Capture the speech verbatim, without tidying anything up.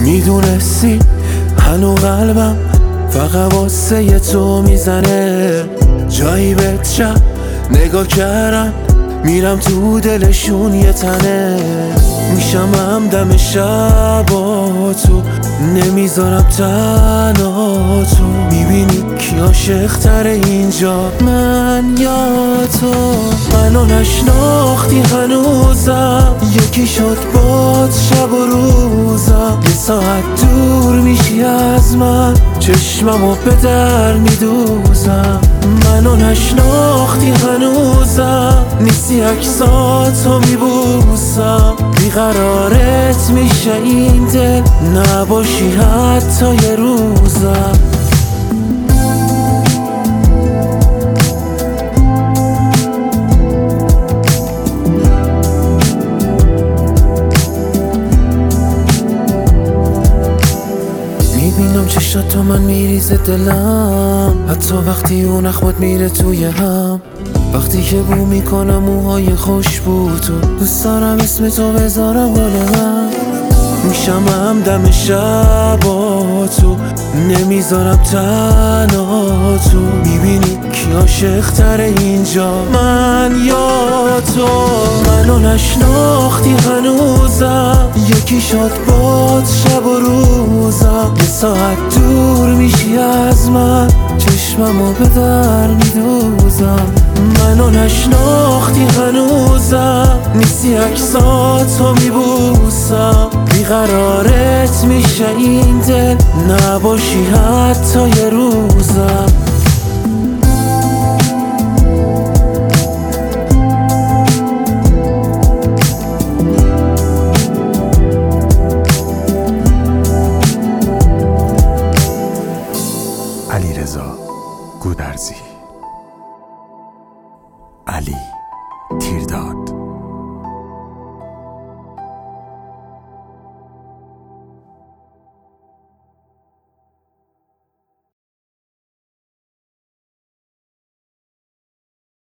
میدونستی هنو قلبم فقط واسه تو میزنه، جایی بهت شب نگاه کردم میرم تو دلشون یه تنه، میشم همدم شب با تو، نمیذارم تنها تو. میبینی کی عاشق تره اینجا، من یا تو؟ منو نشناختی هنوزم، یکی شد باد شب و روزم، یه ساعت دور میشی از من، چشممو به در میدوزم. منو نشناختی هنوزم، نیستی عکساتو میبوسم، بیقرارت میشه این دل، نباشی حتی یه روزم. میبینم چشات تو من میریزه دلم، حتی وقتی اون اخمات میره توی هم، وقتی که بو میکنم موهای خوشبو تو، دوست دارم اسم تو بذارم گل من، میشم همدم شب با تو، نمیذارم تنها تو. میبینی کی عاشق تره اینجا، من یا تو؟ منو نشناختی هنوزم، یکی شد باد شب و روزم، یه ساعت دور میشی از من، چشممو به در میدوزم. منو نشناختی هنوزم، نیستی عکساتو میبوسم، بیقرارت میشه این دل، نباشی حتی یه روزم. علیرضا گودرزی. علی تیرداد.